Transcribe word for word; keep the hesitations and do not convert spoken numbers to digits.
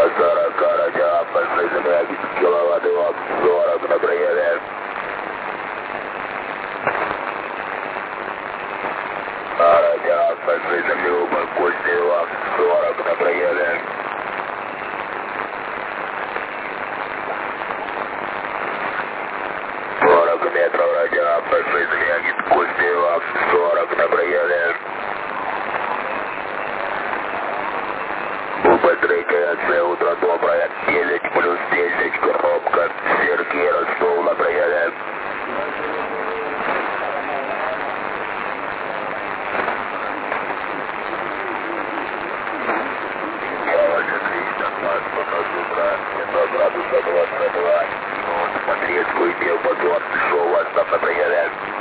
сорок радиоопасной земляки киловатт ВАК сорок на приеме. Радиоопасной земли упакости ВАК сорок на приеме. сорок метров радиоопасной земляки кости ВАК сорок на приеме. Употребляется утро доброе, десять плюс десять, коробка, Сергей Ростов на приеме. Градуса двадцать два, смотреть, имел базон, шел вас на приеме.